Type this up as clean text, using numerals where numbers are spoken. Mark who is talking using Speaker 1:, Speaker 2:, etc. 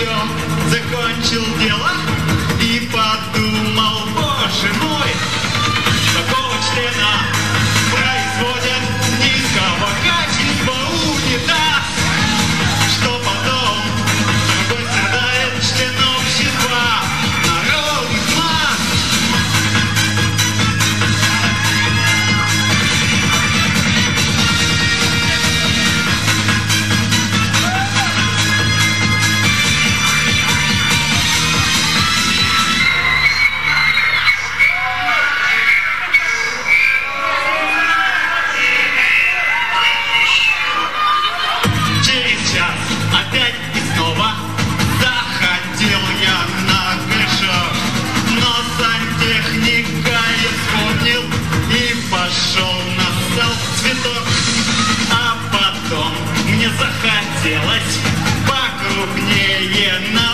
Speaker 1: все, закончил дело и подумал, боже мой, такого члена производят низкого качества унитаз, что потом другой страдает член общества народных масс. Опять и снова заходил я на горшок, но сантехника я вспомнил и пошел на цветок. А потом мне захотелось покрупнее на